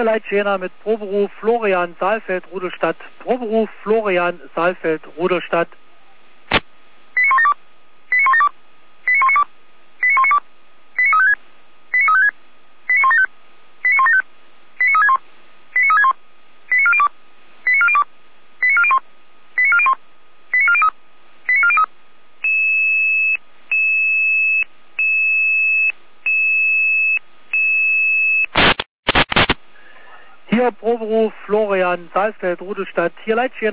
Hier Leitschäner mit Proberuf Florian Saalfeld, Rudolstadt. Proberuf Florian Saalfeld, Rudolstadt. Hier Proberuf Florian Saalfeld, Rudolstadt. Hier Leitschäner.